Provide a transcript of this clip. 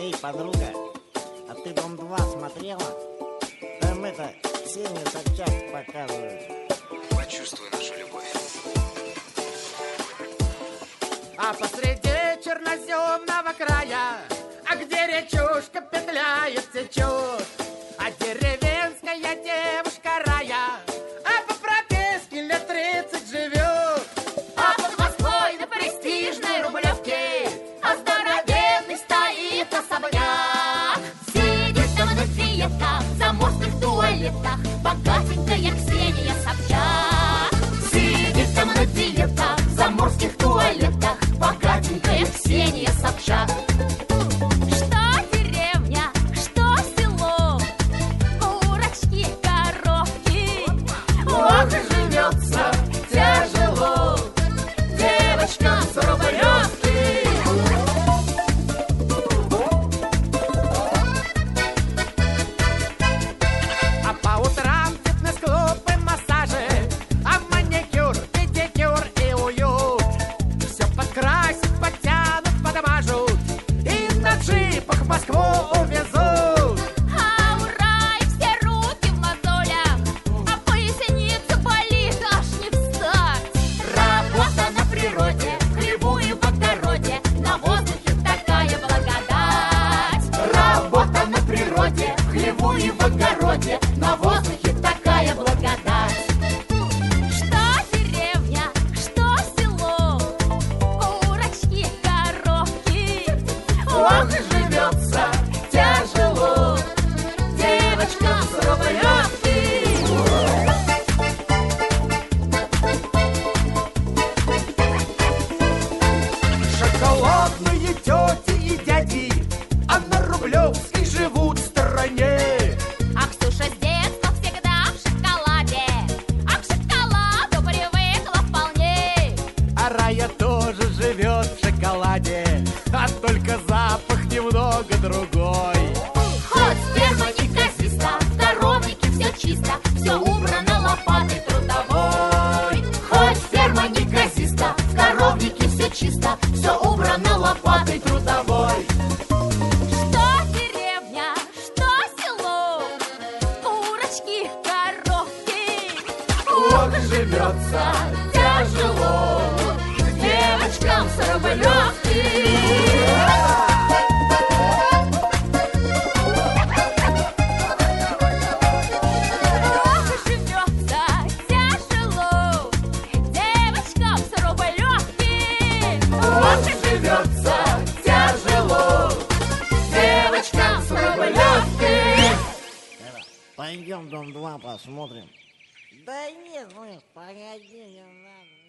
Эй, подруга, а ты «Дом-2» смотрела? Там это, Ксения Собчак показывает. Почувствуй нашу любовь. А посреди черноземного края, а где речушка петляет, течет, а деревенская девушка рая, а по прописке лет 30 живет. А под Москвой на престижной Рублевке здоровенный стоит особняк. Сидит там на диетах, в заморских туалетах богатенькая Ксения Собчак. Сидит там на диетах, в заморских туалетах богатенькая Ксения Собчак. Что деревня, что село, курочки, коровки. Ох, и живется тяжело девочкам с Рублевки. А по утрам фитнес-клуб и массажи, а маникюр, педикюр и уют. Все подкрасят, подтянут, подмажут и на джипах в Москву увезут. А ура, и все руки в мозолях, а поясница болит, аж не встать. Работа на природе, в хлебу и в огороде, на воздухе такая благодать. Работа на природе, в хлебу и в огороде, на воздухе такая благодать. Что деревня, что село, курочки, коровки. Ох, и живется тяжело девочкам с Рублевки. Шоколадные тети и дяди, а на Рублевской живут в стороне. А Ксюша с детства всегда в шоколаде, а к шоколаду привыкла вполне. А Рая тоже живет в шоколаде, а только запах немного другой. Хоть сперма неказиста, в коровнике все чисто, все убрано лопатой трудовой. Хоть ферма неказиста, в коровнике все чисто, все убрано лопатой трудовой. Что деревня, что село, курочки, коровки. Ох, живется тяжело девочкам с Рублевки. Ох, живется тяжело девочкам с Рублевки. Ох, живется тяжело Девочкам с Рублевки. Пойдем «Дом-2» посмотрим. Да нет, ну погоди, не надо.